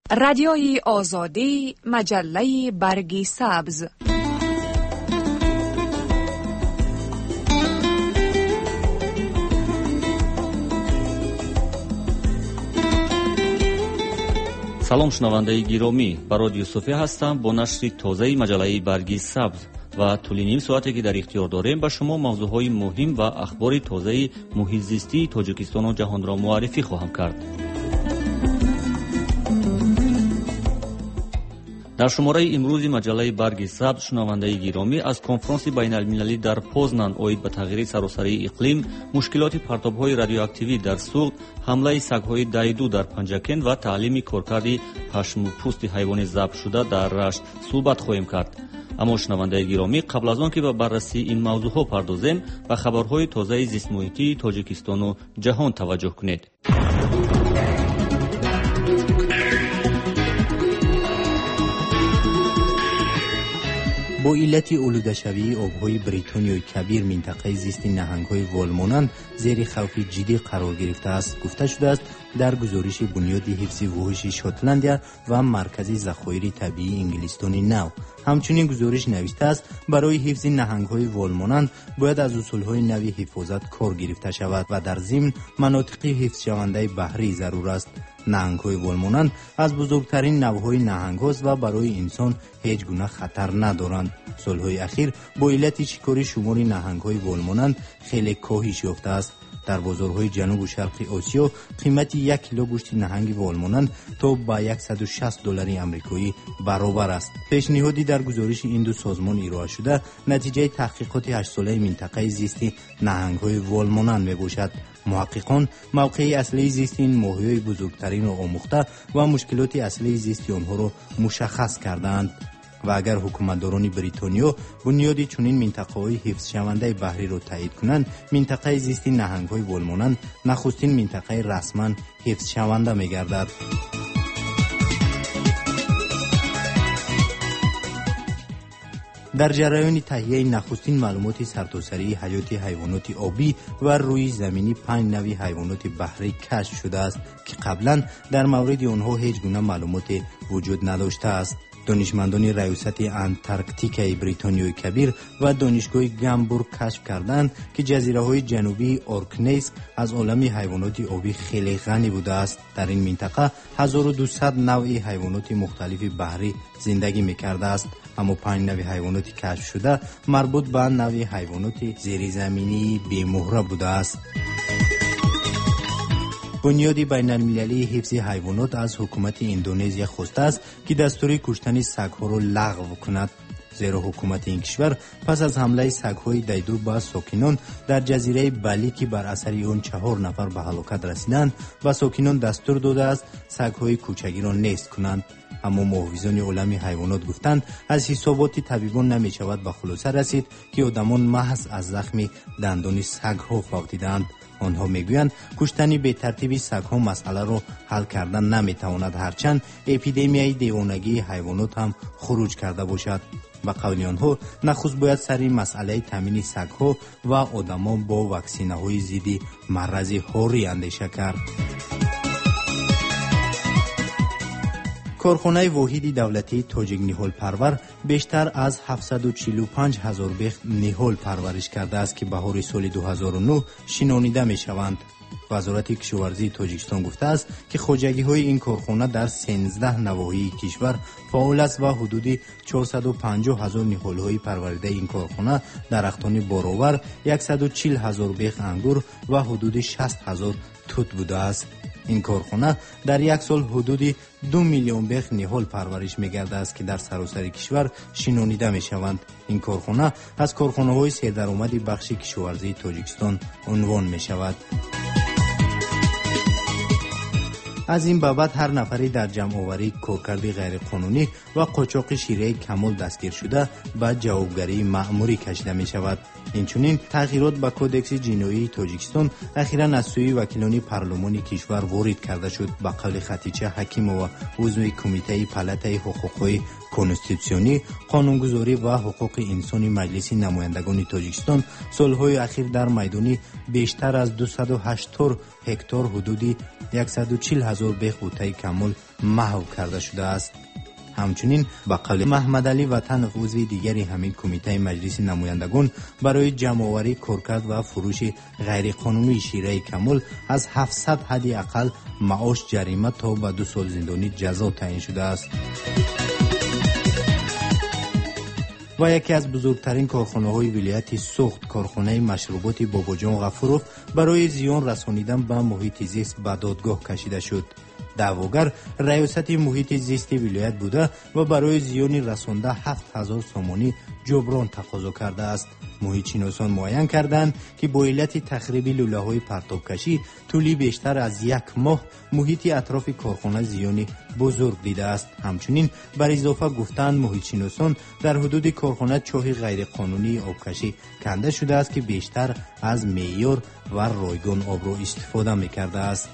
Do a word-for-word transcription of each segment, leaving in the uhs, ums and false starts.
رادیوی آزادی، مجله برگ سبز. салом шунавандаи гиромӣ, ба радио София ҳастам бо нашри тозаи маҷаллаи барги сабз ва тӯли ним соате ки дар ихтиёр дорем ба шумо мавзӯъҳои муҳим ва ахбори тозаи муҳитзистии Тоҷикистону ҷаҳонро муаррифӣ хоҳам кард. дар шумораи имрӯзи маҷаллаи барги сабз шунавандаи гиромӣ аз конфронси байналмилалӣ дар Познан оид ба тағйири саросарии иқлим, мушкилоти партобҳои радиоактивӣ дар суғд, ҳамлаи сагҳои дайду дар Панҷакен ва таълими коркарди пашму пӯсти ҳайвони забтшуда дар Рашт суҳбат хоҳем кард. аммо шунавандаи гиромӣ, қабл аз он ки ба баррасии ин мавзӯъҳо пардозем, ба хабарҳои тозаи зистмуҳитии Тоҷикистону ҷаҳон таваҷҷӯҳ кунед. با علت آلوده‌شوی آب‌های بریتانیای کبیر منطقه زیست نهنگ‌های والمانند زیر خوف جدی قرار گرفته است. گفته شده است در گزارش بنیاد حفظ وحوش شاتلندیا و مرکز ذخایر طبیعی انگلستان نو. همچنین گزارش نوشته است برای حفظ نهنگ‌های والمانند باید از اصول‌های نوی حفاظت کار گرفته شود و در ضمن مناطق حفظ شونده بحری ضرور است. نهنگ‌های والمانند از بزرگترین نوع‌های نهنگ‌هاست و برای انسان هیچ گونه خطر ندارند. سال‌های اخیر با علت شکار شمار نهنگ‌های والمانند خیلی کاهش یافته است. در بازارهای جنوب و شرق آسیا قیمت یک کیلو گوشت نهنگ والمانند تا به صد و شصت دلار آمریکایی برابر است. پیشنهادی در گزارش این دو سازمان ارائه شده نتیجه تحقیقات هشت ساله منطقه زیست نهنگ‌های والمانند میباشد. محققان موقع اصلی زیست این ماهی‌های بزرگترین را آموخته و مشکلات اصلی زیست آنها را مشخص کردند. و اگر حکومتداران بریتانیا بنیادی چنین منطقه‌های حفظ شونده بحری را تایید کنند، منطقه زیست نهنگ‌های والمانند نخستین منطقه رسما حفظ شونده می‌گردد. در جریان تهیه نخستین معلومات سرتاسری حیات حیوانات آبی و روی زمینی پنج نوع حیوانات بحری کشف شده است که قبلا در مورد آنها هیچ گونه معلومات وجود نداشته است. دانشمندان ریاست انتارکتیکای بریتانیای کبیر و دانشگاه گامبورگ کشف کردند که جزیره‌های جنوبی اورکنیس از عالم حیوانات آبی خیلی غنی بوده است. در این منطقه هزار و دویست نوع حیوانات مختلف بحری زندگی می‌کرده است، اما پنج نوع حیوانات کشف شده مربوط به نوع حیوانات زیرزمینی بی‌مهره بوده است. بنیاد بین‌المللی حفظ حیوانات از حکومت اندونزیا خواسته است که دستور کشتن سگ‌ها را لغو کند، زیرا حکومت این کشور پس از حمله سگ‌های دیدو به ساکنان در جزیره بالی که بر اثر آن چهار نفر به هلاکت رسیدند و ساکنان دستور داده است سگ‌های کوچکی را نیست کنند. اما محافظان عالم حیوانات گفتند از حسابات طبیبان نمی‌شود به خلاصه رسید که آدمان محض از زخم دندان سگ‌ها فوتیدند. آنها میگویند کشتن به ترتیب سگ‌ها مسئله را حل کردن نمیتواند، هرچند اپیدمیای دیوانگی حیوانات هم خروج کرده باشد. به قول آنها نخست باید سر مسئله تامین سگ‌ها و آدمان با واکسین‌های ضد مرض هوری اندیشه کرد. کارخانه واحد دولتی تاجیک نهال پرور بیشتر از هفتصد و چهل و پنج هزار بیخ نهال پرورش کرده است که بهار سال دو هزار و نه شنانیده می شوند. وزارت کشاورزی تاجیکستان گفته است که خواجگی های این کارخانه در سیزده نواحی کشور فعال است و حدود چهارصد و پنجاه هزار نهال های پروریده این کارخانه درختان بارآور، صد و چهل هزار بیخ انگور و حدود شصت هزار توت بوده است. این کارخانه در یک سال حدود دو میلیون بیخ نهال پرورش می‌گرده است که در سراسر کشور شنانیده می‌شوند. این کارخانه از کارخانه‌های سردرآمد بخش کشاورزی تاجیکستان عنوان می‌شود. از این بابت هر نفری در جمع‌آوری کارکرد غیرقانونی و قاچاق شیره کمال دستگیر شده به جوابگری مأموری کشیده می‌شود. اینچنین تغییرات به کودکس جنایی تاجیکستان اخیراً از سوی وکیلان پارلمان کشور وارد کرده شد. به قول خطیچه حکیم و عضو کمیته پالاتای حقوقی کنستیتوسیونی، قانونگذاری و حقوق انسانی مجلس نمایندگان تاجیکستان سالهای اخیر در میدانی بیشتر از دویست و هشتاد هکتار حدود صد و چهل هزار بهبودهای کمال محو کرده شده است. همچنین به قول محمد علی وطن عضو دیگری همین کمیته مجلس نمایندگان برای جمع‌آوری کارکرد و فروش غیرقانونی شیره کمال از هفتصد حد اقل معاش جریمه تا به دو سال زندانی جزا تعیین شده است. و یکی از بزرگترین کارخانه‌های ولایت سوخت، کارخانه مشروبات باباجان غفورov برای زیان رسانیدن به محیط زیست به دادگاه کشیده شد. دعواگر ریاست محیط زیست ولایت بوده و برای زیان رسانده هفت هزار سامانی جبران تقاضا کرده است. محیط شناسان معاین کردند که با علت تخریب لوله‌های پرتابکشی طولی بیشتر از یک ماه محیط اطراف کارخانه زیان بزرگ دیده است. همچنین بر اضافه گفتند محیط شناسان در حدود کارخانه چاه غیرقانونی آبکشی کنده شده است که بیشتر از معیار و رایگان آب را استفاده می‌کرده است.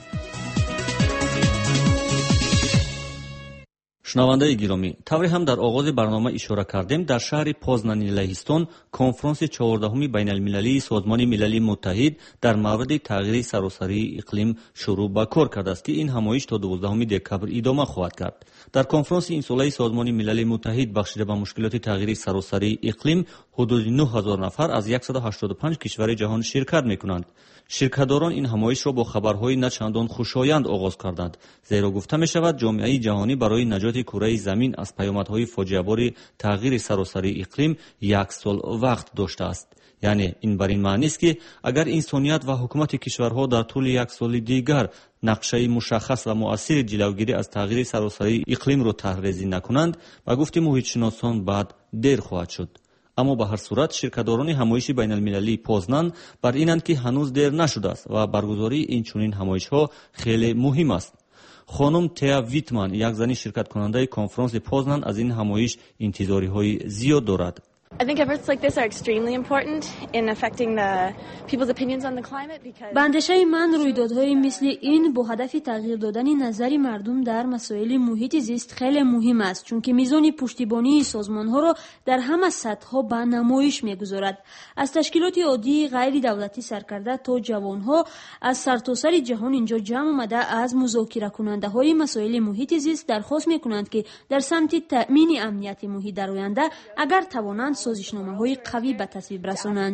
шунавандаи гиромӣ, тавре ҳам дар оғози барнома ишора кардем, дар шаҳри Познани Лаҳистон конфронси чаҳордаҳуми байналмилалии Созмони Милалии Муттаҳид дар мавриди тағйири саросарии иқлим шурӯъ ба кор кардааст, ки ин ҳамоиш то дувоздаҳуми декабр идома хоҳад кард. дар конфронси инсолаи Созмони Милалии Муттаҳид бахшида ба мушкилоти тағйири саросарии иқлим ҳудуди нӯҳ ҳазор нафар аз сад و ҳаштод و панҷ кишвари ҷаҳон ширкат мекунанд. ширкатдорон ин ҳамоишро бо хабарҳои начандон хушоянд оғоз карданд, зеро гуфта мешавад ҷомеаи ҷаҳонӣ барои наҷоти кураи замин аз паёмадҳои фоҷиабори тағйири саросарии иқлим як сол вақт доштааст. яъне ин бар ин маънист ки агар инсоният ва ҳукумати кишварҳо дар тӯли як соли дигар нақшаи мушаххас ва муассири ҷилавгирӣ аз тағйири саросарии иқлимро таҳрезӣ накунанд, ба гуфти муҳитшиносон баъд дер хоҳад шуд. аммо ба ҳар сурат ширкатдорони ҳамоиши байналмилалии Познан бар инанд ки ҳанӯз дер нашудааст ва баргузории инчунин ҳамоишҳо хеле муҳим аст. хонум Теа Витман, як зани ширкаткунандаи конфронси Познан, аз ин ҳамоиш интизориҳои зиёд дорад. ба андешаи ман рӯйдодҳои мисли ин бо ҳадафи тағйир додани назари мардум дар масоили муҳити зист хеле муҳим аст, чунки мизони пуштибонии созмонҳоро дар ҳама сатҳҳо ба намоиш мегузорад. аз ташкилоти оддии ғайридавлатӣ саркарда то ҷавонҳо аз сартосари ҷаҳон инҷо ҷамъ омада аз музокиракунандаҳои масоили муҳити зист дархост мекунанд ки дар самти таъмини амнияти муҳит дар оянда агар тавонанд созишномаҳои қавӣ ба тасвиб расонанд.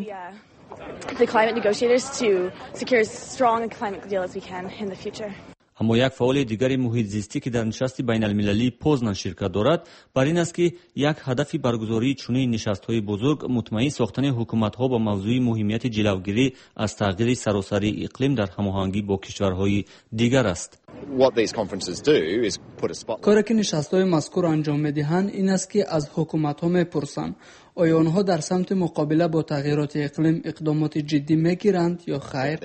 аммо як фаъоли дигари муҳитзистӣ ки дар нишасти байналмилалии Познан ширкат дорад, бар ин аст ки як ҳадафи баргузории чунин нишастҳои бузург мутмаъин сохтани ҳукуматҳо ба мавзӯи муҳимияти ҷилавгирӣ аз тағйири саросарии иқлим дар ҳамоҳангӣ бо кишварҳои дигар аст. коре ки нишастҳои мазкур анҷом медиҳанд ин аст ки аз ҳукуматҳо мепурсанд оё онҳо дар самти муқобила бо тағйироти иқлим иқдомоти ҷиддӣ мегиранд ё хайр.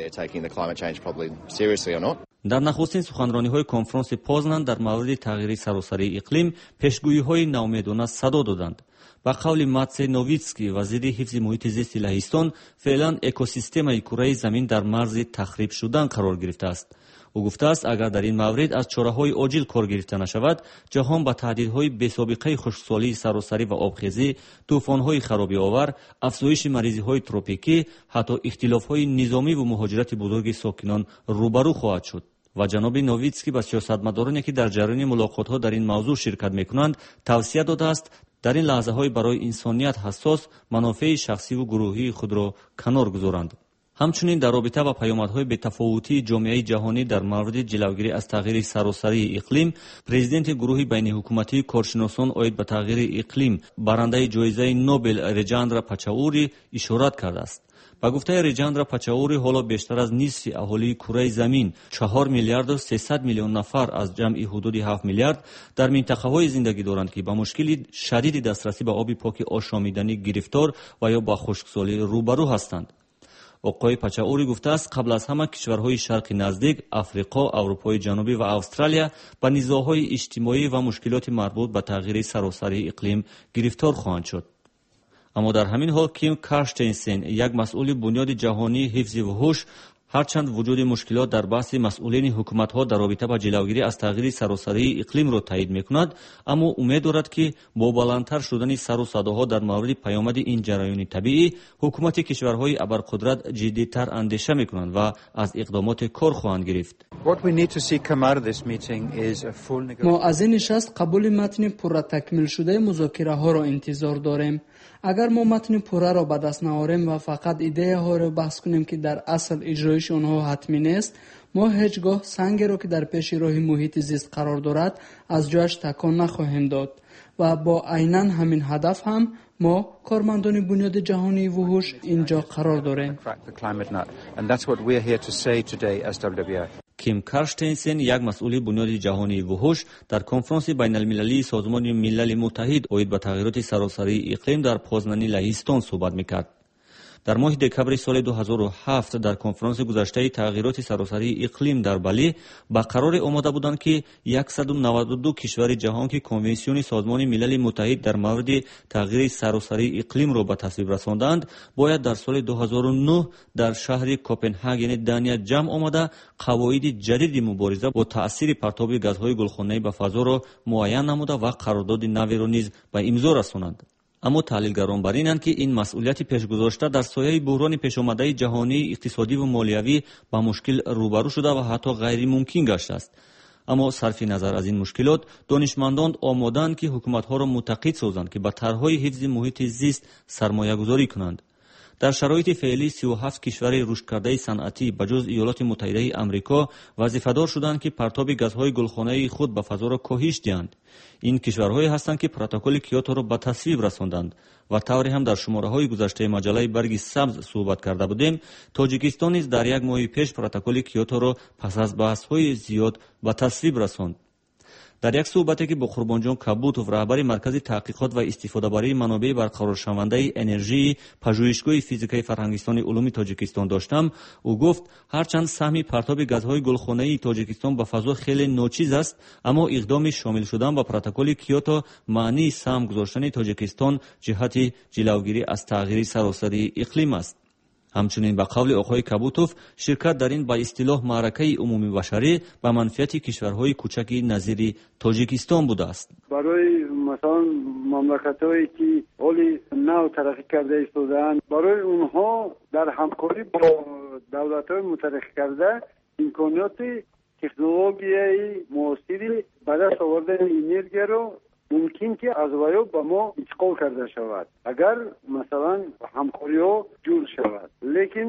дар нахустин суханрониҳои конфронси Познан дар мавриди тағйири саросарии иқлим пешгӯиҳои наумедона садо доданд. ба қавли Матсе Новитский, вазири ҳифзи муҳити зисти Лаҳистон, феълан экосистемаи кураи замин дар марзи тахриб шудан қарор гирифтааст. ӯ гуфтааст, агар дар ин маврид аз чораҳои оҷил кор гирифта нашавад, ҷаҳон ба таҳдидҳои бесобиқаи хушксолии саросарӣ ва обхезӣ, тӯфонҳои харобиовар, афзоиши маризиҳои тропикӣ, ҳатто ихтилофҳои низомиву муҳоҷирати бузурги сокинон рӯбарӯ хоҳад шуд. ва ҷаноби Новитский ба сиёсатмадороне ки дар ҷараёни мулоқотҳо дар ин мавзӯъ ширкат мекунанд, тавсия додааст дар ин лаҳзаҳои барои инсоният ҳассос манофеи шахсиву гурӯҳии худро канор гузоранд. ҳамчунин дар робита ба паёмадҳои бетафовутии ҷомеаи ҷаҳонӣ дар мавриди ҷилавгирӣ аз тағйири саросарии иқлим, президенти гурӯҳи байниҳукуматии коршиносон оид ба тағйири иқлим, барандаи ҷоизаи Нобел Реҷандра Пачаури ишорат кардааст. ба гуфтаи Реҷандра Пачаури, ҳоло бештар аз нисфи аҳолии кураи замин, чаҳор миллиарду сесад миллион нафар аз ҷамъи ҳудуди ҳафт миллиард дар минтақаҳое зиндагӣ доранд, ки ба мушкили шадиди дастрасӣ ба оби поки ошомиданӣ гирифтор ва ё ба хушксолӣ рӯбарӯ ҳастанд. оқои Пачаури гуфтааст, қабл аз ҳама кишварҳои шарқи наздик, Африқо, Аврупои ҷанубӣ ва Австралия ба низоъҳои иҷтимоӣ ва мушкилоти марбут ба тағйири саросарии иқлим гирифтор хоҳанд шуд. аммо дар ҳамин ҳол Ким Карштейнсен, як масъули бунёди ҷаҳонии ҳифзи вуҳуш, ҳарчанд вуҷуди мушкилот дар баҳси масъулини ҳукуматҳо дар робита ба ҷилавгирӣ аз тағйири саросарии иқлимро таъйид мекунад, аммо умед дорад ки бо баландтар шудани сару садоҳо дар мавриди паёмади ин ҷараёни табиӣ ҳукумати кишварҳои абарқудрат ҷиддитар андеша мекунанд ва аз иқдомоте кор хоҳанд гирифт. мо аз ин нишаст қабули матни пурра такмил шудаи музокираҳоро интизор дорем. агар мо матни пурраро ба даст наорем ва фақат идеяҳоро баҳс кунем ки дар асл иҷроиши онҳо ҳатмӣ нест, мо ҳеҷ гоҳ сангеро ки дар пеши роҳи муҳити зист қарор дорад аз ҷояш такон нахоҳем дод. ва бо айнан ҳамин ҳадаф ҳам мо кормандони бунёди ҷаҳонии вуҳуш инҷо қарор дорем. Ким Карштейнсен, як масъули бунёди ҷаҳонии вуҳуш, дар конфронси байналмилалии Созмони Милали Муттаҳид оид ба тағйироти саросарии иқлим дар Познани Лаҳистон суҳбат мекард. дар моҳи декабри соли ду ҳазору ҳафт дар конфронси гузаштаи тағйироти саросарии иқлим дар Бали ба қароре омода буданд ки яксаду наваду ду кишвари ҷаҳон ки конвенсиони Созмони Милали Муттаҳид дар мавриди тағйири саросарии иқлимро ба тасвиб расонданд, бояд дар соли ду ҳазору нӯҳ дар шаҳри Копенҳагени Дания ҷамъ омада қавоиди ҷадиди мубориза бо таъсири партоби газҳои гулхонаӣ ба фазоро муайян намуда ва қарордоди наверо низ ба имзо расонанд. аммо таҳлилгарон бар инанд ки ин масъулияти пешгузошта дар сояи буҳрони пешомадаи ҷаҳонии иқтисодиву молиявӣ ба мушкил рӯбарӯ шуда ва ҳатто ғайримумкин гашт. аммо сарфи назар аз ин мушкилот, донишмандон омоданд ки ҳукуматҳоро мутақид созанд ки ба тарҳҳои ҳифзи муҳити зист сармоягузорӣ кунанд. дар шароити феълӣ сию ҳафт кишвари рушдкардаи санъатӣ ба ҷуз Иёлоти Муттаҳидаи Амрико вазифадор шуданд ки партоби газҳои гулхонаи худ ба фазоро коҳиш диҳанд. ин кишварҳое ҳастанд ки протоколи Киёторо ба тасвиб расонданд ва тавре ҳам дар шумораҳои гузаштаи маҷаллаи Барги Сабз суҳбат карда будем. Тоҷикистон низ дар як моҳи пеш протоколи Киёторо пас аз баҳсҳои зиёд ба тасвиб расонд. дар як суҳбате ки бо Қурбонҷон Кабутов, раҳбари маркази таҳқиқот ва истифодабарии манобеъи барқароршавандаи энержии пажӯҳишгоҳи физикаи Фарҳангистони улуми Тоҷикистон доштам, ӯ гуфт ҳарчанд саҳми партоби газҳои гулхонаии Тоҷикистон ба фазо хеле ночиз аст, аммо иқдоми шомил шудан ба протоколи Киото маънии саҳм гузоштани Тоҷикистон ҷиҳати ҷилавгирӣ аз тағйири саросарии иқлим аст. ҳамчунин ба қавли оқои Кабутов, ширкат дар ин ба истилоҳ маъракаи умумивашарӣ ба манфиати кишварҳои кӯчаки назири Тоҷикистон будааст. барои масалан мамлакатҳое ки ҳоли нав тараққӣ карда истодаанд, барои онҳо дар ҳамкорӣ бо давлатҳои мутараққикарда имкониёти технологияи муосири ба даст овардани энергияро мумкин ки аз ваё ба мо интиқол карда шавад, агар масалан ҳамкориҳо ҷӯр шавад. лекин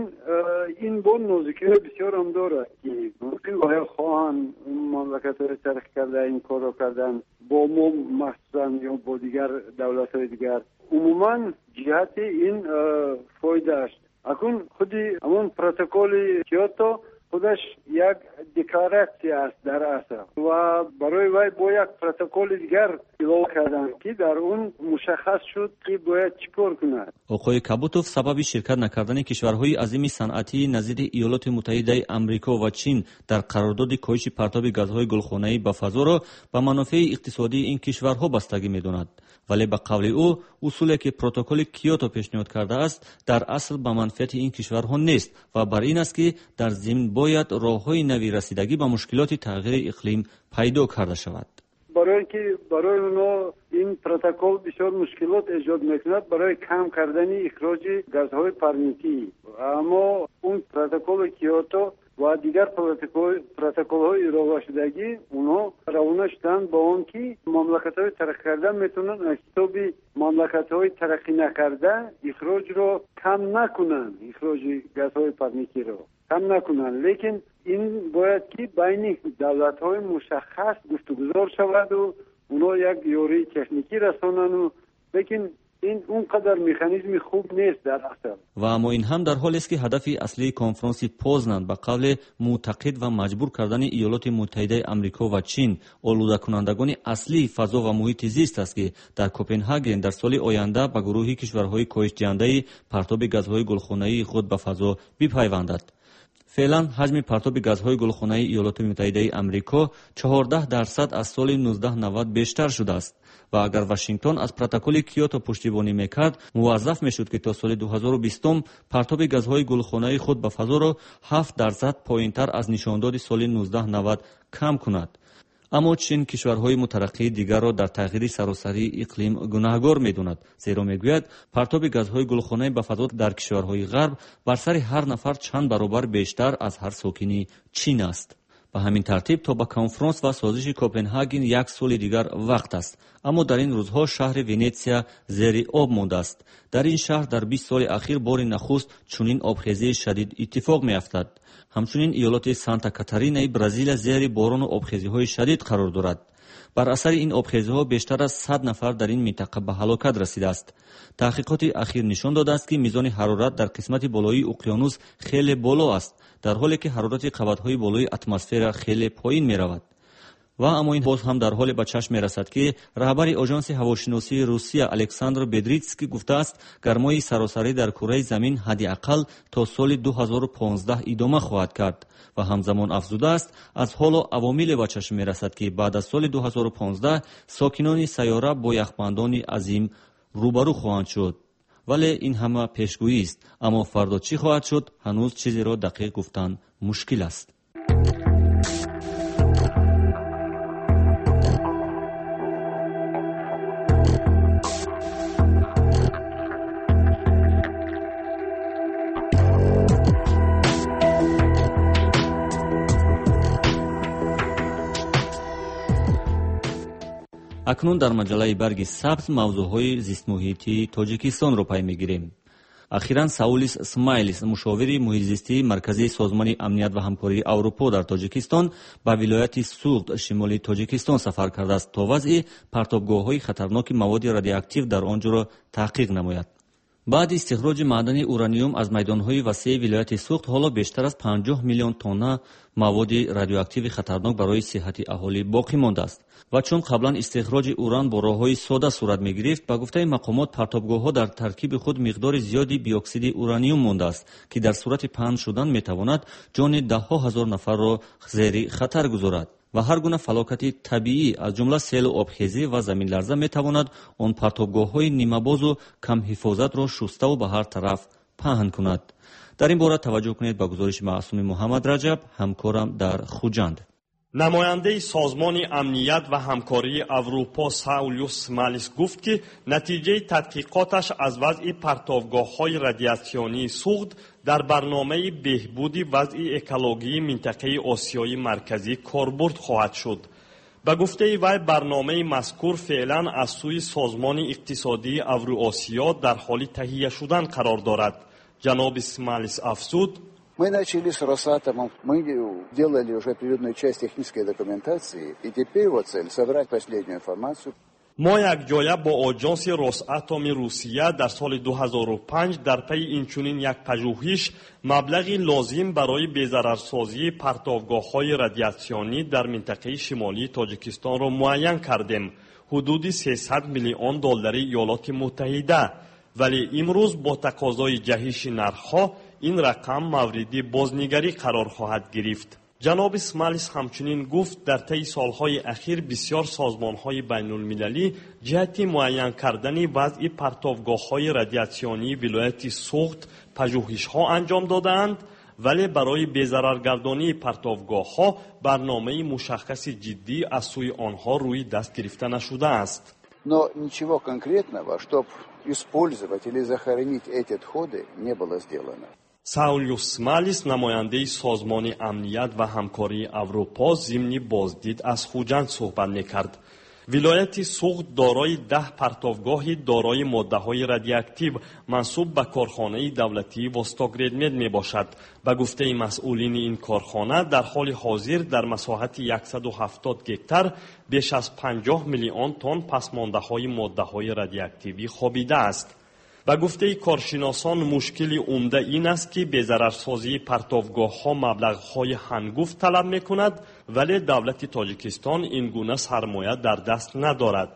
ин бо нозикиҳои бисёр ҳам дорад ки мумкин ваё хоҳанд мамлакатҳои тараққӣ карда ин корро кардан бо мо махсусан ё бо дигар давлатҳои дигар. умуман ҷиҳати ин фоидааш. акун худи ҳамон протоколи Киото худаш як декларатсия аст дар асл ва барои вай бо як протоколи дигар илова карданд ки дар он мушаххас шуд ки бояд чӣ кор кунад. оқои Кабутов сабаби ширкат накардани кишварҳои азими санъатии назири Иёлоти Муттаҳидаи Амрико ва Чин дар қарордоди коҳиши партоби газҳои гулхонаӣ ба фазоро ба манофеи иқтисодии ин кишварҳо бастагӣ медонад. вале ба қавли ӯ, усуле ки протоколи Киото пешниҳод кардааст, дар асл ба манфиати ин кишварҳо нест ва бар ин аст ки дар зимн бояд роҳҳои нави расидагӣ ба мушкилоти тағйири иқлим пайдо карда шавад. барои ки барои оно ин протокол бисёр мушкилот эҷод мекунад барои кам кардани ихроҷи газҳои парникӣ. аммо он протоколи Киото ва дигар протоколҳои иловашудагӣ онҳо равона шуданд ба он ки мамлакатҳои тараққикарда метавонанд аз ҳисоби мамлакатҳои тараққӣ накарда ихроҷро кам накунанд, ихроҷи газҳои парникиро кам накунанд. лекин ин бояд ки байни давлатҳои мушаххас гуфтугузор шаваду онҳо як ёрии техникӣ расонаду, лекин ин он қадар механизми хуб нест дар асл. ва аммо ин ҳам дар ҳолест ки ҳадафи аслии конфронси Познан ба қавли муътақид ва маҷбур кардани Иёлоти Муттаҳидаи Амрико ва Чин олудакунандагони аслии фазо ва муҳити зист аст ки дар Копенҳаген дар соли оянда ба гурӯҳи кишварҳои коҳишдиҳандаи партоби газҳои гулхонаии худ ба фазо бипайвандад. феълан ҳаҷми партоби газҳои гулхонаи иёлоти муттаҳидаи амрико чаҳордаҳ дарсад аз соли нуздаҳ навад бештар шудааст ва агар вашингтон аз протоколи киото пуштибонӣ мекард, муваззаф мешуд ки то соли дуҳазору бистум партоби газҳои гулхонаи худ ба фазоро ҳафт дарсад поинтар аз нишондоди соли нуздаҳ навад кам кунад. аммо чин кишварҳои мутараққии дигарро дар тағйири саросарии иқлим гунаҳгор медонад, зеро мегӯяд партоби газҳои гулхонаи ба фазо дар кишварҳои ғарб бар сари ҳар нафар чанд баробар бештар аз ҳар сокини чин аст. ба ҳамин тартиб то ба конфронс ва созиши Копенҳаген як соли дигар вақт аст, аммо дар ин рӯзҳо шаҳри Венетсия зери об мондааст. дар ин шаҳр дар бист соли ахир бори нахуст чунин обхезии шадид иттифоқ меафтад. ҳамчунин иёлоти Санта Катаринаи Бразилия зери борону обхезиҳои шадид қарор дорад. бар асари ин обхезиҳо бештар аз сад нафар дар ин минтақа ба ҳалокат расидааст. таҳқиқоти ахир нишон додааст, ки мизони ҳарорат дар қисмати болоии уқёнус хеле боло аст, дар ҳоле ки ҳарорати қабатҳои болои атмосфера хеле поин меравад. ва аммо ин боз ҳам дар ҳоле ба чашм мерасад, ки раҳбари оҷонси ҳавошиносии Русия Александр Бедритский гуфтааст, гармои саросарӣ дар кураи замин ҳадди ақал то соли дуҳазору понздаҳ идома хоҳад кард ва ҳамзамон афзудааст, аз ҳоло авомиле ба чашм мерасад, ки баъд аз соли дуҳазору понздаҳ сокинони сайёра бо яхбандони азим рӯбарӯ хоҳанд шуд. вале ин ҳама пешгӯист, аммо фардо чӣ хоҳад шуд, ҳанӯз чизеро дақиқ гуфтан мушкил аст. акнун дар маҷаллаи барги сабз мавзӯъҳои зистмуҳитии тоҷикистонро пай мегирем. ахиран Саулис Смайлис, мушовири муҳитзистии марказии созмони амният ва ҳамкории Аврупо дар Тоҷикистон, ба вилояти Суғд шимолии Тоҷикистон сафар кардааст, то вазъи партобгоҳҳои хатарноки маводи радиоактив дар он ҷоро таҳқиқ намояд. баъди истихроҷи маъдани ураниум аз майдонҳои васеъи вилояти Суғд, ҳоло бештар аз панҷоҳ миллион тонна маводи радиоактиви хатарнок барои сиҳати аҳолӣ боқӣ мондааст. ва чун қаблан истихроҷи уран бо роҳҳои сода сурат мегирифт, ба гуфтаи мақомот партобгоҳҳо дар таркиби худ миқдори зиёди биоксиди ураниум мондааст, ки дар сурати паҳн шудан метавонад ҷони даҳҳо ҳазор нафарро зери хатар гузорад. ва ҳар гуна фалокати табиӣ аз ҷумла селу обхезӣ ва заминларза метавонад он партобгоҳҳои нимабозу камҳифозатро шуставу ба ҳар тараф паҳн кунад. дар ин бора таваҷҷӯҳ кунед ба гузориши маъсуми Муҳаммад Раҷаб, ҳамкорам дар Хуҷанд. намояндаи созмони амният ва ҳамкории Аврупо Саулюс Смайлис гуфт, ки натиҷаи тадқиқоташ аз вазъи партовгоҳҳои радиатсионии Суғд дар барномаи беҳбуди вазъи экологии минтақаи Осиёи марказӣ корбурд хоҳад шуд. ба гуфтаи вай, барномаи мазкур феълан аз сӯи Созмони иқтисодии Авроосиё дар ҳоли таҳия шудан қарор дорад. ҷаноби Смайлис афзуд: Мы начали с Росатомом, мы делали уже определенную часть технической документации, и теперь вот цель — собрать последнюю информацию. мо якҷоя бо оҷонси Росатоми Русия дар соли дуҳазору панҷ дар пайи инчунин як пажӯҳиш маблағи лозим барои безарарсозии партовгоҳҳои радиатсионӣ дар минтақаи шимолии Тоҷикистонро муайян кардем, ҳудуди сесад миллион доллари Иёлоти Муттаҳида. вале имрӯз бо тақозои ҷаҳиши нархҳо ин рақам мавриди бознигарӣ қарор хоҳад гирифт. ҷаноби Смайлис ҳамчунин гуфт, дар таи солҳои ахир бисёр созмонҳои байнулмилалӣ ҷиҳати муайян кардани вазъи партовгоҳҳои радиатсионии вилояти Суғд пажӯҳишҳо анҷом додаанд, вале барои безараргардонии партовгоҳҳо барномаи мушаххаси ҷиддӣ аз сӯи онҳо рӯи даст гирифта нашудааст. Но ничего конкретного, чтобы использовать или захоронить эти отходы, не было сделано. Саулюс Смайлис, намояндаи Созмони амният ва ҳамкории Аврупо, зимни боздид аз Хуҷанд суҳбат мекард. вилояти Суғд дорои даҳ партовгоҳи дорои моддаҳои радиоактив мансуб ба корхонаи давлатии Востокредмед мебошад. ба гуфтаи масъулини ин корхона, дар ҳоли ҳозир дар масоҳати яксаду ҳафтод гектар беш аз панҷоҳ миллион тонн пасмондаҳои моддаҳои радиоактивӣ хобидааст. ба гуфтаи коршиносон, мушкили умда ин аст, ки безарарсозии партовгоҳҳо маблағҳои ҳангуфт талаб мекунад, вале давлати Тоҷикистон ин гуна сармоя дар даст надорад.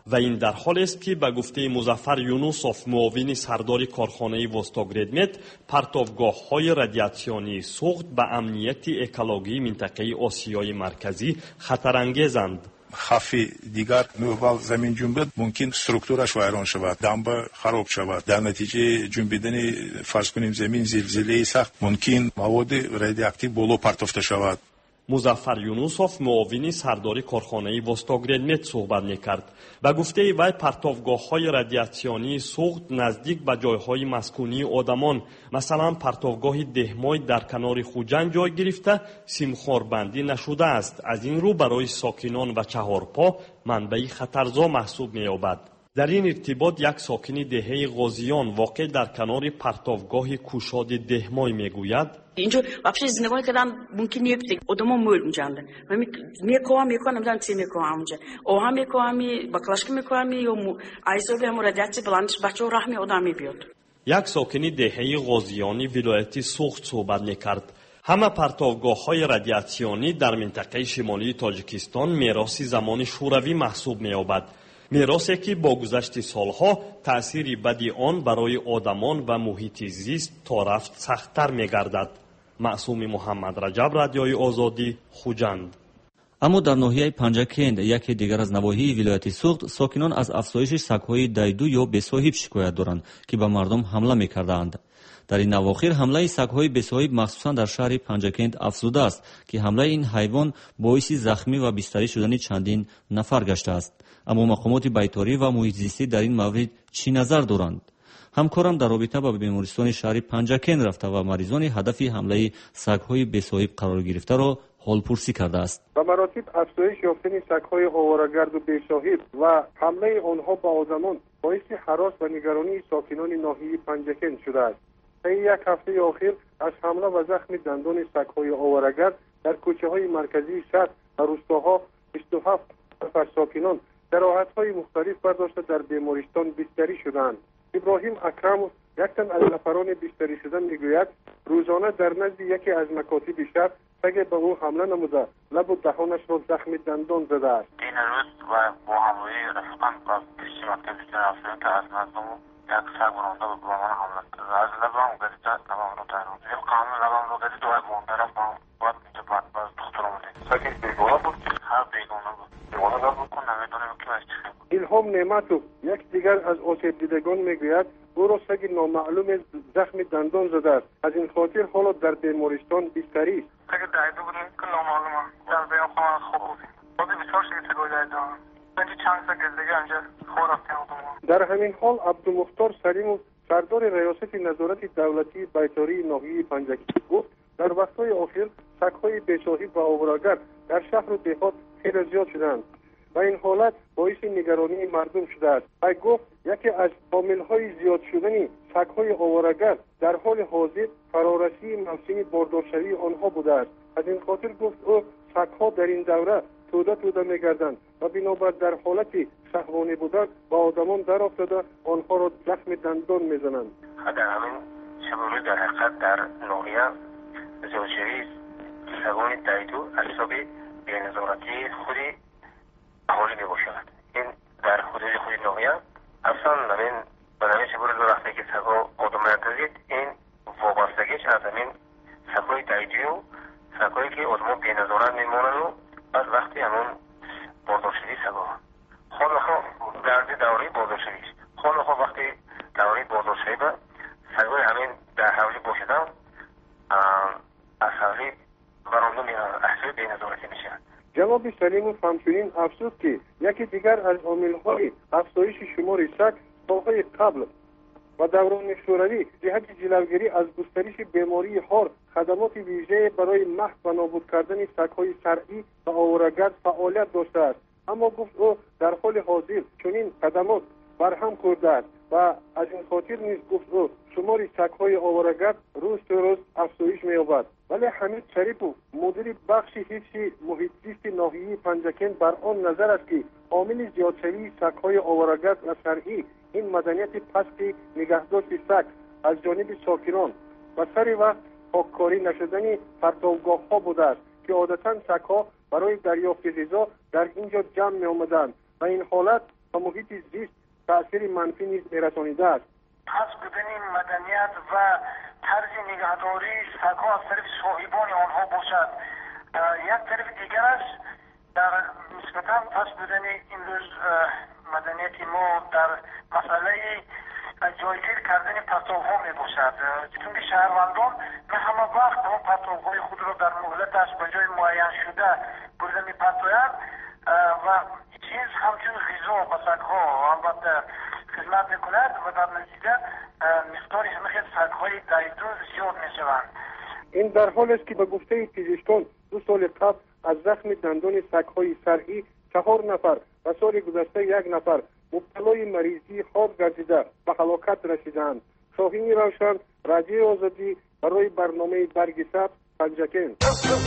و این در حالی است که به گفته مظفر یونوسوف معاون سردار کارخانه وستاگردمت پرتابگاه‌های رادیاسیونی سوخت به امنیت اکولوژی منطقه آسیای مرکزی خطرانگیزند. خافی دیگر نوبال زمین جنبید ممکن سترکتورش ویران شود، دنبه خراب شود. در نتیجه جنبیدن فرض کنیم زمین زلزله سخت ممکن مواد رادیواکتیو بالا پرتافته شود. مظفر یونوسوف معاون سردار کارخانه وستاگردمت صحبت می‌کرد. به گفته وی پرتابگاه‌های رادیاسیونی سوخت نزدیک به جای‌های مسکونی آدمان، مثلا پرتابگاه دهمای در کنار خوجند جای گرفته سیمخواربندی نشده است. از این رو برای ساکنان و چهارپا منبع خطرزا محسوب می‌یابد. در این ارتباط یک ساکن دهه غازیان واقع در کنار پرتابگاه کوشاد دهمای میگوید اینجا вообще زندگی کردن ممکن یک آدما مول می‌جنده و میکوام میکنم دارم چی میکنم اونجا او هم میکنم باکلاشک میکنم یا ایزولی هم رادیاتی بلندش بچه‌ها رحمی آدم میبیاد. یک ساکن دهه غازیانی ولایت سوخت صحبت میکرد. همه پرتابگاه‌های رادیاسیونی در منطقه شمالی تاجیکستان میراث زمان شوروی محسوب می‌یابد. میراثی که با گذشت سالها تأثیر بدی آن برای آدمان و محیط زیست تا رفت سخت‌تر می‌گردد. معصوم محمد رجب، رادیوی آزادی، خوجند. اما در ناحیه پنجکند یکی دیگر از نواحی ولایت سوخت ساکنان از افزایش سگ‌های دایدو یا بی‌صاحب شکایت دارند که به مردم حمله می‌کردند. در این اواخر حمله سگ‌های بی‌صاحب مخصوصا در شهر پنجکند افزوده است که حمله این حیوان باعث زخمی و بستری شدن چندین نفر گشته است. اما مقامات بیطاری و محیط زیستی در این مورد چی نظر دارند؟ همکارم در رابطه با بیمارستان شهر پنجکند رفته و مریضان هدف حمله سگ‌های بی‌صاحب قرار گرفته را حالپرسی کرده است. به مراتب افزایش یافتن سگ‌های آواره‌گرد و بی‌صاحب و حمله آنها به آدمان باعث هراس و نگرانی ساکنان ناحیه پنجکند شده است. طی یک هفته اخیر از حمله و زخم دندان سگ‌های آواره‌گرد در کوچه‌های مرکزی شهر و روستاها بیست و هفت نفر ساکنان جراحت‌های مختلف برداشته در بیمارستان بستری شدند. ابراهیم اکرم یک تن از نفران بستری شده میگوید روزانه در نزد یکی از مکاتب شهر سگ به او حمله نموده لب و دهانش را زخم دندان زده است. این روز و با همراهی رفقان با پیش مکتب رفتن که از مردم یک سگ برانده به من حمله کرد. از لبم گرفته لبم رو ترم یک قانون لبم رو گرفت دوی برانده رفت باید اینجا باید باید دختر آمده سگی بیگانه بود؟ ها بیگانه بود. بیگانه را بکن نمیدونم که از چه بود. الهام نعمتو یک دیگر از آسیب دیدگان میگوید او را سگ نامعلوم زخم دندان زده است. از این خاطر حالا در بیمارستان بستری است. سگ دایدو بود که نامعلومه در بیان خواهد خوب بازی بسیار شده سگای دایدو اینجا چند سگ دیگه اینجا خور رفتیم. در همین حال عبدالمختار سلیمو سردار ریاست نظارت دولتی بیطاری ناحیه پنجکند گفت در وقتهای اخیر سگ‌های بی‌صاحب و آواره‌گرد در شهر و دهات خیلی زیاد شدند و این حالت باعث نگرانی مردم شده است. وی گفت یکی از عامل‌های زیاد شدن سگ‌های آواره‌گرد در حال حاضر فرارسی موسم باردارشوی آنها بوده است. از این خاطر گفت او سگ‌ها در این دوره توده توده می‌گردند و بنابر در حالت شهوانی بودن با آدمان در افتاده آنها را زخم دندان می‌زنند. در همین شبوری در حقیقت در ناحیه زیادشوی سگ‌های دایدو از حساب بی‌نظارتی خودی اهالی میباشد. این در حدود خود ناحیه اصلا نمین به نمین شبور وقتی که سگا آدم نتزید این وابستگیش از همین سگای دایدی و سگایی که آدم بی‌نظارت میمانند و بعد وقتی همون باردارشوی سگا خواهد خواه درد دوری باردارشویش خواهد خواه وقتی دوری باردارشوی به سگای همین در حولی باشدن از حولی برانده احسای بی‌نظارتی میشه. جناب سلیموف همچنین افزود که یکی دیگر از عامل‌های افزایش شمار سگ سال‌های قبل و دوران شوروی جهت جلوگیری از گسترش بیماری هار خدمات ویژه برای محو و نابود کردن سگ‌های صرعی و آواره‌گرد فعالیت داشته است. اما گفت او در حال حاضر چنین خدمات برهم خورده است و از این خاطر نیز گفت او شمار سگ‌های آواره‌گرد روز به روز افزایش می‌یابد. ولی حمید شریفو مدیر بخش حفظ محیط زیست ناحیه پنجکند بر آن نظر است که عامل زیادشوی سگ‌های آواره‌گرد و صرعی این مدنیت پست نگهداشت سگ از جانب ساکنان و سر وقت پاککاری نشدن پرتابگاه‌ها بوده است که عادتاً سگ‌ها برای دریافت غذا در اینجا جمع می‌آمدند و این حالت و محیط زیست تأثیر منفی نیز میرسانیده است. پس بودن مدنیت و طرز نگهداری سگ‌ها از طرف صاحبان آنها باشد. یک طرف دیگرش در نسبتا پس بودن این روز مدنیت ما در مسئله جایگیر کردن پرتوها می باشد، چون که شهروندان به همه وقت اون پرتوهای خود را در مهلتش به جای معین شده برده می پرتویند و چیز همچون غذا و سگ‌ها البته خدمت می کند و در نتیجه مقدار همه سگ‌های دایدو زیاد می شوند. این در حال است که به گفته پزشکان دو سال قبل از زخم دندان سگ‌های سرعی چهار نفر و سال گذشته یک نفر مبتلای مریضی خواب گردیده به هلاکت رسیدند. شاهین روشن، رادیو آزادی، برای برنامه برگ سبز، پنجکین.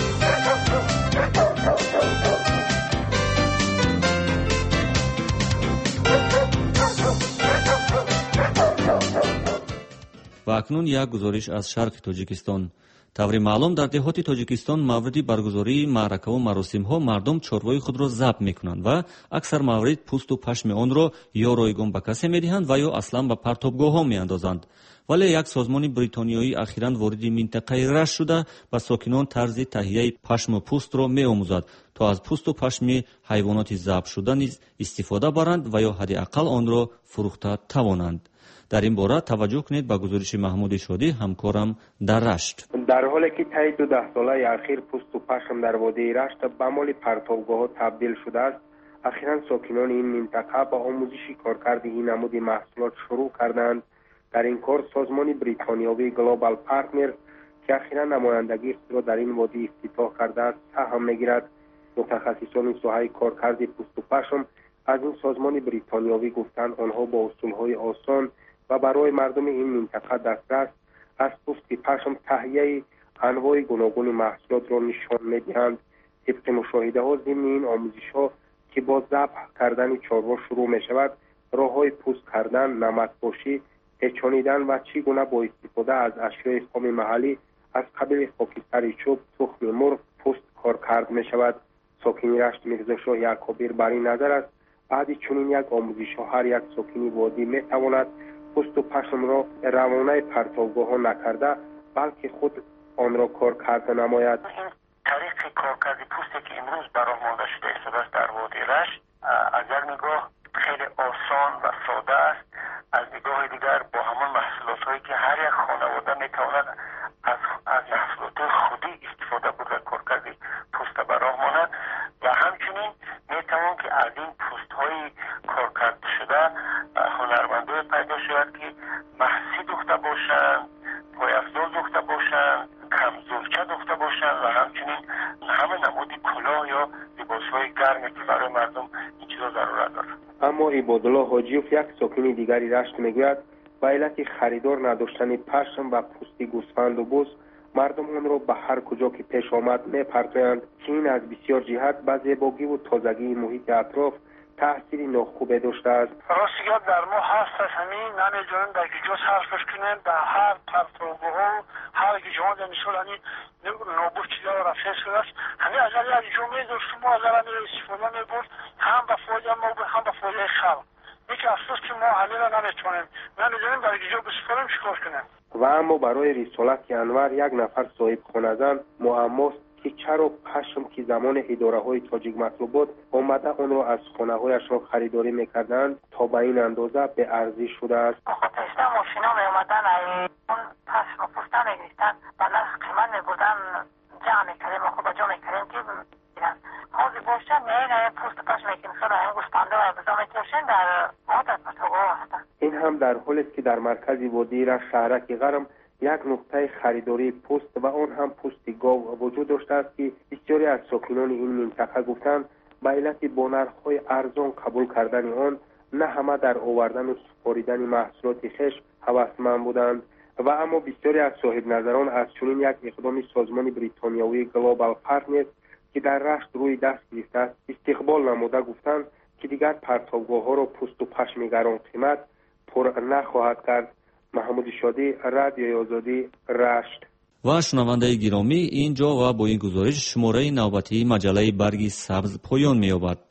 و اکنون یک گزارش از شرق تاجیکستان. طوری معلوم در دهات تاجیکستان مورد برگزاری معرکه و مراسم ها مردم چاروای خود را ضبط میکنند و اکثر موارد پوست و پشم آن را یا رایگان به کسی میدهند و یا اصلا به پرتابگاه ها میاندازند. ولی یک سازمان بریتانیایی اخیراً وارد منطقه رشت شده و ساکنان طرز تهیه پشم و پوست را میآموزد تا از پوست و پشم حیوانات ذبح شده نیز استفاده برند و یا حداقل آن را فروخته توانند. در این باره توجه کنید به گزارش محمود شادی همکارم در رشت. در حالی که طی دو ده ساله اخیر پوست و پشم در وادی رشت به مال پرتابگاه ها تبدیل شده است، اخیراً ساکنان این منطقه با آموزش کارکرد این نمود محصولات شروع کردند. در این کار سازمان بریتانیایی گلوبال پارتنر که اخیراً نمایندگی خود را در این وادی افتتاح کرده است سهم میگیرد. متخصصان ساحه کارکرد پوست و پشم از این سازمان بریتانیایی گفتند آنها با اصولهای آسان و برای مردم این منطقه دسترس از پوست پشم تهیه انواع گوناگون محصولات را نشان میدهند. طبق مشاهده ها ضمن این آموزش ها که با ذبح کردن چاروا شروع می شود، راه های پوست کردن، نمک پاشی، پیچانیدن و چگونه با استفاده از اشیاء خام محلی از قبیل خاکستر چوب، تخم مرغ پوست کار کرد می شود. ساکن رشت میرزا شاه یعقوبی بر این نظر است بعد چنین یک آموزش ها هر یک ساکن وادی می تواند پوست و پشم را روانه پرتابگاه ها نکرده بلکه خود آن را کار کرده نماید. این طریق کارکرد پوستی که امروز براه مانده شده است در وادی رشت از یک نگاه خیلی آسان و ساده است، از نگاه دیگر با همان محصولات هایی که هر یک خانواده میتواند از از محصولات خودی استفاده برده کارکرد پوست براه ماند و همچنین میتوان که از این پوست های کارکرد شده هنرمندای پیدا شود که محسی دوخته باشند، پایافزار دوخته باشند، کمزورچه دوخته باشند و همچنین همه نمود کلاه یا لباس های گرمی که برای مردم این چیزا ضرورت دارد. اما عبادالله حاجیوف یک ساکن دیگری رشت میگوید به علت خریدار نداشتن پشم و پوست گوسفند و بز مردم آن را به هر کجا که پیش آمد میپرتویند که این از بسیار جهت به زیبایی و تازگی محیط اطراف تأثیری ناخوبه داشته است. راستیت در ما هست همین نمی‌دونم در کجا صرفش کنیم در هر پرتوگاه هر جهان مثلا این نوبوش چیزا را رفع شده است. همین اگر یک جمعه داشت ما از آن استفاده می‌برد هم به فایده ما هم به فایده خلق. یک افسوس که ما همین را نمی‌تونیم. نمی‌دونیم در کجا بسپاریم چیکار کنیم. و اما برای رسالت انور یک نفر صاحب خانه‌زن معماست که چرا پشم که زمان اداره های تاجیک مطلوب بود آمده اون را از خانه هایش را خریداری میکردند تا به این اندازه به ارزش شده است. خودشتا ماشینا می اومدن اون پشم و پوستا میگریستن و نرخ قیمت میبودن جمع میکردیم و خوب جمع میکردیم که میگیرن حاضر باشن میگن این پوست پشم میکنیم خیلی این گوشتنده و بزا میتوشن در عادت پرتوگاه هستن. این هم در حالی است که در مرکز وادی را شهرک غرم یک نقطه خریداری پوست و آن هم پوست گاو وجود داشته است که بسیاری از ساکنان این منطقه گفتند به علت با نرخ‌های ارزان قبول کردن آن نه همه در آوردن و سپاریدن محصولات خویش هوسمند بودند و اما بسیاری از صاحب نظران از چنین یک اقدام سازمان بریتانیایی گلوبال پارتنر که در رشت روی دست گرفته است استقبال نموده گفتند که دیگر پرتابگاه‌ها را پوست و پشم گران قیمت پر نخواهد کرد. محمود شادی، رادیو آزادی، رشت. و شنونده گرامی اینجا و با این گزارش شماره نوبتی مجله برگ سبز پایان می‌یابد.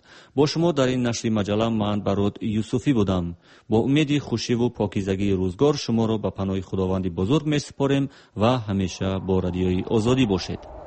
با شما در این نشر مجله من برود یوسفی بودم. با امید خوشی و پاکیزگی روزگار شما را به پناه خداوند بزرگ می سپاریم و همیشه با رادیوی آزادی باشید.